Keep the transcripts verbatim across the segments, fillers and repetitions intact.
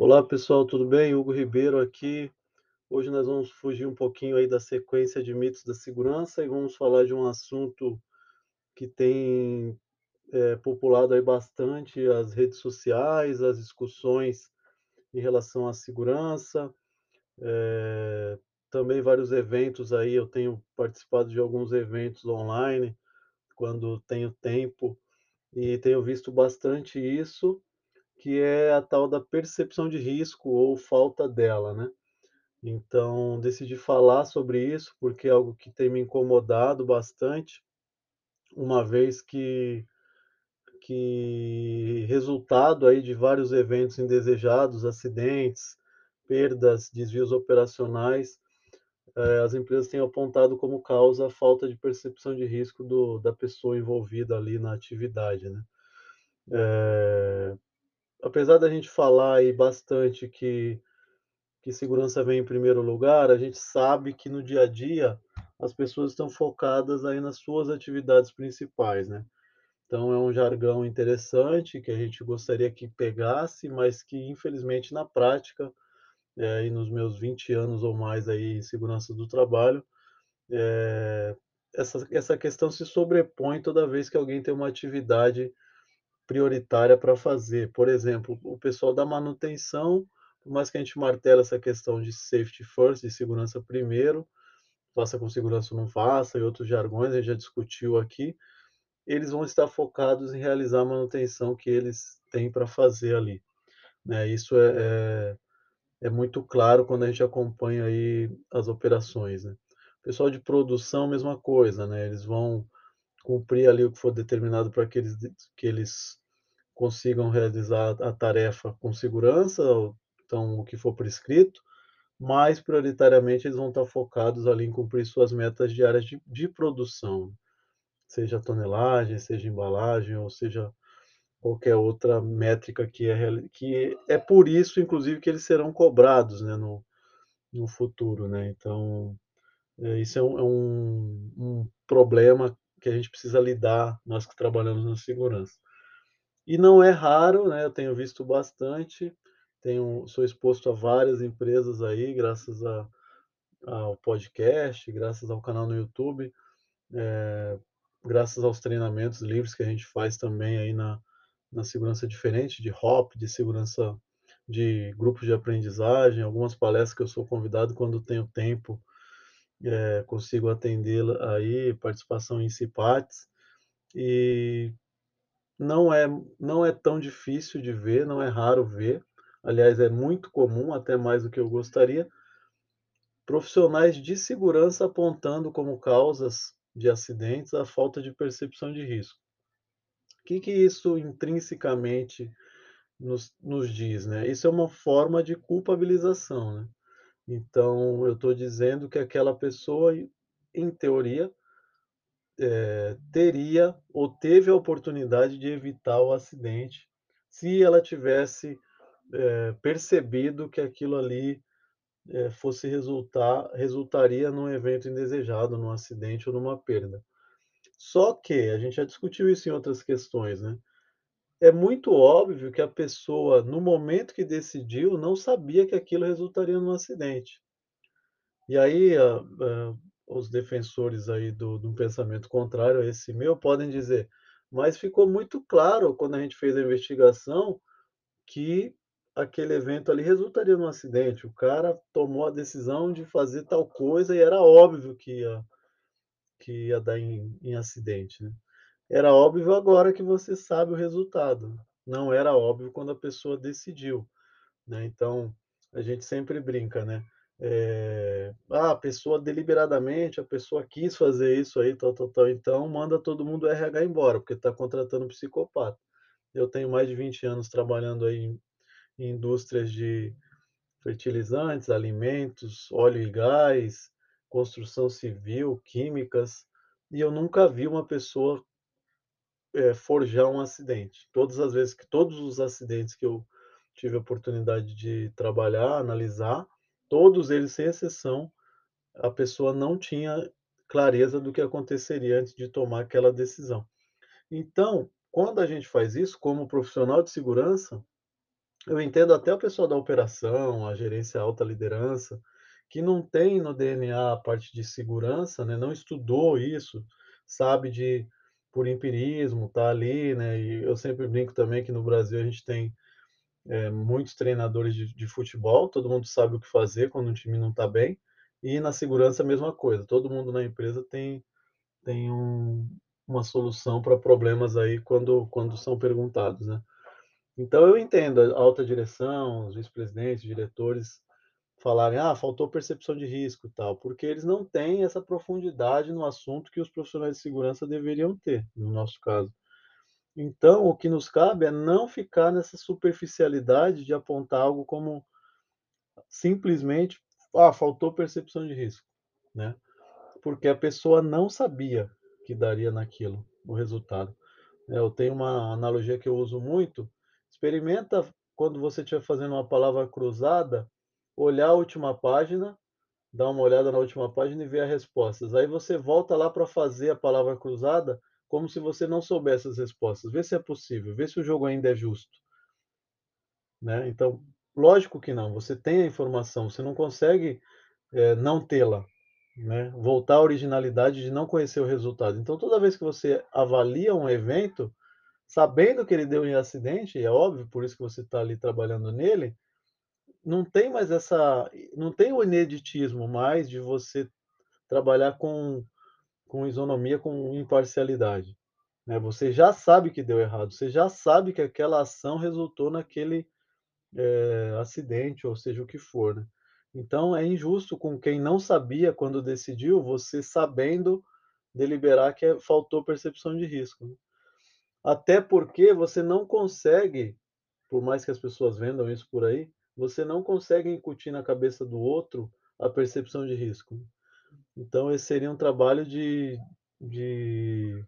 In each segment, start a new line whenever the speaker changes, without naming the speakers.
Olá pessoal, tudo bem? Hugo Ribeiro aqui. Hoje nós vamos fugir um pouquinho aí da sequência de mitos da segurança e vamos falar de um assunto que tem eh, populado aí bastante as redes sociais, as discussões em relação à segurança, eh, também vários eventos aí. Eu tenho participado de alguns eventos online quando tenho tempo e tenho visto bastante isso, que é a tal da percepção de risco ou falta dela, né? Então, decidi falar sobre isso, porque é algo que tem me incomodado bastante, uma vez que que resultado aí de vários eventos indesejados, acidentes, perdas, desvios operacionais, eh, as empresas têm apontado como causa a falta de percepção de risco do da pessoa envolvida ali na atividade, né. Eh, Apesar da gente falar aí bastante que que segurança vem em primeiro lugar, a gente sabe que no dia a dia as pessoas estão focadas aí nas suas atividades principais, né. Então é um jargão interessante que a gente gostaria que pegasse, mas que infelizmente na prática, eh, aí nos meus vinte anos ou mais aí em segurança do trabalho, eh, essa essa questão se sobrepõe toda vez que alguém tem uma atividade prioritária para fazer. Por exemplo, o pessoal da manutenção, por mais que a gente martela essa questão de safety first, de segurança primeiro, faça com segurança ou não faça, e outros jargões, a gente já discutiu aqui, eles vão estar focados em realizar a manutenção que eles têm para fazer ali, né. Isso é é é muito claro quando a gente acompanha aí as operações, né. O pessoal de produção, mesma coisa, né, eles vão cumprir ali o que for determinado para que eles que eles consigam realizar a tarefa com segurança, ou então o que for prescrito, mas prioritariamente eles vão estar focados ali em cumprir suas metas diárias de de produção, seja tonelagem, seja embalagem ou seja qualquer outra métrica que é reali que é por isso inclusive que eles serão cobrados, né, no no futuro, né. Então, eh, isso é um é um um problema que a gente precisa lidar, nós que trabalhamos na segurança. E não é raro, né, eu tenho visto bastante, tenho sou exposto a várias empresas aí, graças a ao podcast, graças ao canal no YouTube, eh, graças aos treinamentos livres que a gente faz também aí na na segurança diferente, de hop, de segurança de grupos de aprendizagem, algumas palestras que eu sou convidado quando tenho tempo, eh, consigo atendê-la aí, participação em cipates, e não é não é tão difícil de ver, não é raro ver, aliás, é muito comum, até mais do que eu gostaria, profissionais de segurança apontando como causas de acidentes a falta de percepção de risco. O que que isso intrinsecamente nos nos diz, né? Isso é uma forma de culpabilização, né. Então eu estou dizendo que aquela pessoa, em teoria, eh, teria ou teve a oportunidade de evitar o acidente, se ela tivesse eh, percebido que aquilo ali, eh, fosse resultar resultaria num evento indesejado, num acidente ou numa perda. Só que, a gente já discutiu isso em outras questões, né, é muito óbvio que a pessoa, no momento que decidiu, não sabia que aquilo resultaria num acidente. E aí, a a os defensores aí do do pensamento contrário a esse meu, podem dizer: "Mas ficou muito claro quando a gente fez a investigação, que aquele evento ali resultaria num acidente, o cara tomou a decisão de fazer tal coisa e era óbvio que ia que ia dar em em acidente, né. Era óbvio agora que você sabe o resultado, não era óbvio quando a pessoa decidiu", né. Então, a gente sempre brinca, né, eh, "Ah, a pessoa deliberadamente, a pessoa quis fazer isso aí, tal, tal, tal, então manda todo mundo do R H embora, porque está contratando um psicopata". Eu tenho mais de vinte anos trabalhando aí em em indústrias de fertilizantes, alimentos, óleo e gás, construção civil, químicas, e eu nunca vi uma pessoa, eh, forjar um acidente. Todas as vezes que todos os acidentes que eu tive a oportunidade de trabalhar, analisar, todos eles, sem exceção, a pessoa não tinha clareza do que aconteceria antes de tomar aquela decisão. Então, quando a gente faz isso como profissional de segurança, Eu entendo até o pessoal da operação, a gerência, a alta liderança, que não tem no D N A a parte de segurança, né, não estudou isso, sabe de por empirismo, tá ali, né, e eu sempre brinco também que no Brasil a gente tem, eh, muitos treinadores de de futebol, todo mundo sabe o que fazer quando um time não está bem, e na segurança a mesma coisa, todo mundo na empresa tem tem um uma solução para problemas aí quando quando são perguntados, né. Então eu entendo a alta direção, os vice-presidentes, diretores falarem: "Ah, faltou percepção de risco", e tal, porque eles não têm essa profundidade no assunto que os profissionais de segurança deveriam ter, no nosso caso. Então, o que nos cabe é não ficar nessa superficialidade de apontar algo como simplesmente: "Ah, faltou percepção de risco", né, porque a pessoa não sabia que daria naquilo, o resultado. É, eu tenho uma analogia que eu uso muito, experimenta quando você estiver fazendo uma palavra cruzada, olhar a última página, dar uma olhada na última página e ver as respostas. Aí você volta lá para fazer a palavra cruzada, como se você não soubesse as respostas. Vê se é possível, vê se o jogo ainda é justo, né. Então, lógico que não, você tem a informação, você não consegue, eh, não tê-la, né, voltar à originalidade de não conhecer o resultado. Então toda vez que você avalia um evento, sabendo que ele deu em acidente, e é óbvio, por isso que você está ali trabalhando nele, não tem mais essa não tem o ineditismo mais de você trabalhar com com isonomia, com imparcialidade, né. Você já sabe que deu errado, você já sabe que aquela ação resultou naquele, eh, acidente, ou seja o que for, né. Então é injusto com quem não sabia quando decidiu, você sabendo deliberar que, eh, faltou percepção de risco, né. Até porque você não consegue, por mais que as pessoas vendam isso por aí, você não consegue incutir na cabeça do outro a percepção de risco. Então esse seria um trabalho de de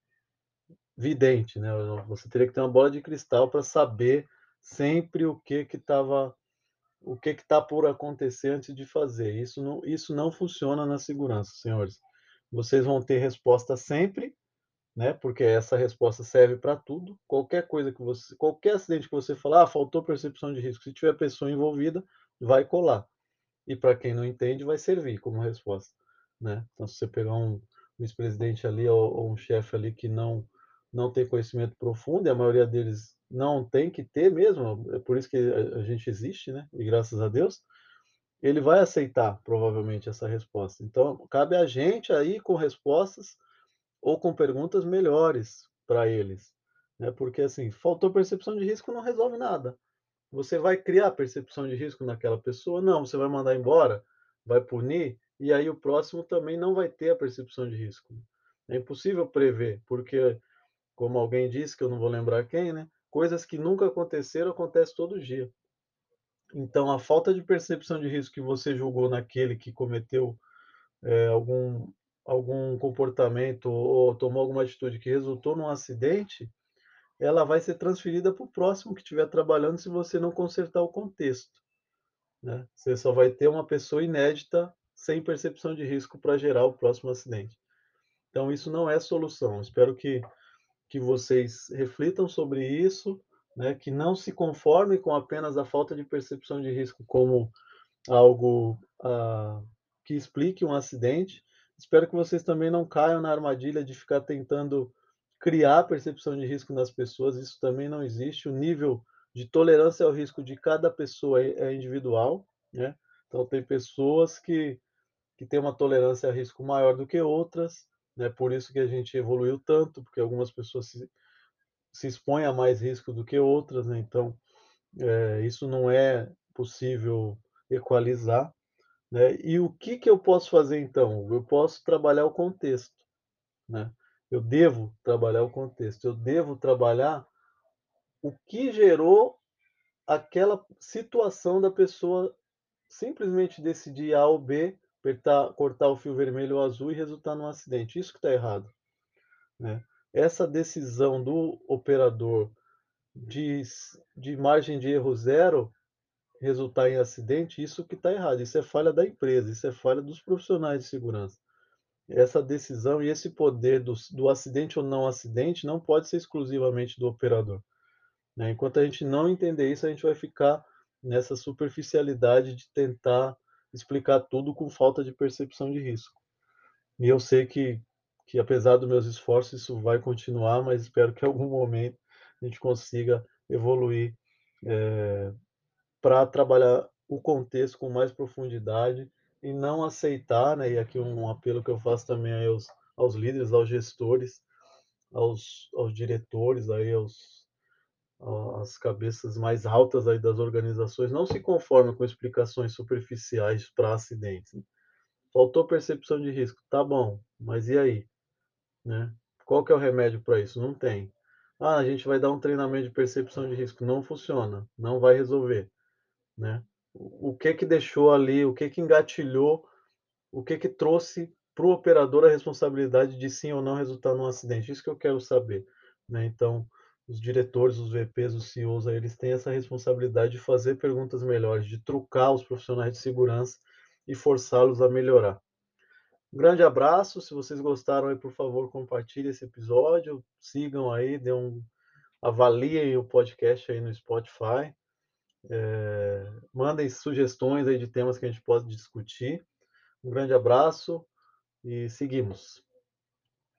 vidente, né, você teria que ter uma bola de cristal para saber sempre o que que estava o que que está por acontecer antes de fazer. Isso não isso não funciona na segurança, senhores. Vocês vão ter resposta sempre, né, porque essa resposta serve para tudo, qualquer coisa que você qualquer acidente que você falar: "Ah, faltou percepção de risco", se tiver pessoa envolvida, vai colar. E para quem não entende, vai servir como resposta, né. Então se você pegar um vice-presidente ali ou ou um chefe ali que não não tem conhecimento profundo, e a maioria deles não tem que ter mesmo, é por isso que a a gente existe, né, e graças a Deus, ele vai aceitar provavelmente essa resposta. Então cabe a gente aí com respostas ou com perguntas melhores para eles, né, porque, assim, faltou percepção de risco não resolve nada. Você vai criar percepção de risco naquela pessoa? Não, você vai mandar embora, vai punir, e aí o próximo também não vai ter a percepção de risco. É impossível prever, porque, como alguém disse, que eu não vou lembrar quem, né, coisas que nunca aconteceram, acontecem todo dia. Então a falta de percepção de risco que você julgou naquele que cometeu, eh, algum algum comportamento ou tomou alguma atitude que resultou num acidente, ela vai ser transferida para o próximo que estiver trabalhando se você não consertar o contexto, né. Você só vai ter uma pessoa inédita, sem percepção de risco para gerar o próximo acidente. Então isso não é solução. Espero que que vocês reflitam sobre isso, né, que não se conformem com apenas a falta de percepção de risco como algo, ah, que explique um acidente. Espero que vocês também não caiam na armadilha de ficar tentando criar percepção de risco nas pessoas, isso também não existe. O nível de tolerância ao risco de cada pessoa é é individual, né. Então tem pessoas que que têm uma tolerância a risco maior do que outras, né, por isso que a gente evoluiu tanto, porque algumas pessoas se se expõem a mais risco do que outras, né, então, eh, isso não é possível equalizar. Né, e o que que eu posso fazer então? Eu posso trabalhar o contexto, né. Eu devo trabalhar o contexto, eu devo trabalhar o que gerou aquela situação da pessoa simplesmente decidir A ou B, apertar cortar o fio vermelho ou azul e resultar num acidente, isso que está errado, né. Essa decisão do operador de s de margem de erro zero, resultar em acidente, isso que está errado, isso é falha da empresa, isso é falha dos profissionais de segurança. Essa decisão e esse poder dos do acidente ou não acidente não pode ser exclusivamente do operador. né. Enquanto a gente não entender isso, a gente vai ficar nessa superficialidade de tentar explicar tudo com falta de percepção de risco. E eu sei que que apesar dos meus esforços, isso vai continuar, mas espero que em algum momento a gente consiga evoluir, eh, pra trabalhar o contexto com mais profundidade e não aceitar, né, e aqui um apelo que eu faço também aí aos aos líderes, aos gestores, aos aos diretores aí, aos às cabeças mais altas aí das organizações, não se conformem com explicações superficiais para acidentes. Faltou percepção de risco, tá bom, mas e aí, né? Qual que é o remédio para isso? Não tem. "Ah, a gente vai dar um treinamento de percepção de risco", não funciona, não vai resolver, né. O o que que deixou ali, o que que engatilhou, o que que trouxe para o operador a responsabilidade de sim ou não resultar num acidente? Isso que eu quero saber, né. Então, os diretores, os V Ps, os C E Os aí, eles têm essa responsabilidade de fazer perguntas melhores, de trucar os profissionais de segurança e forçá-los a melhorar. Um grande abraço, se vocês gostaram aí, por favor, compartilhem esse episódio, sigam aí, dê um avaliem o podcast aí no Spotify, eh, mandem sugestões aí de temas que a gente pode discutir. Um grande abraço e seguimos.